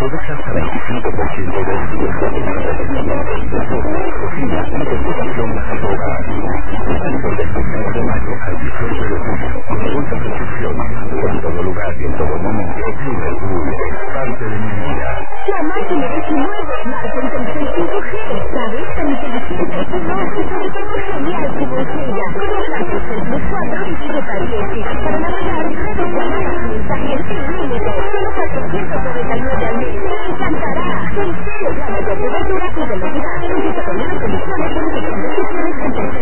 aprovecha hasta 25% de descuento en la cocina y decoración para tu hogar. Tanto del 1 de mayo al 18 de junio. Consulta recepciones en todo lugar y en todo momento. Liverpool es parte de mi vida. La máquina es un nuevo smartphone con 5G. ¿Sabes? Tan inteligente es un nuevo dispositivo genial como es ella. Con el Blackberry 6+4 y 7 gigas para navegar, redes llamadas, mensajes sin límite. Solo 499 al mes. ¡Te encantará! Con 0 gramos de cobertura y velocidad. Empieza con una condición de 1.200 de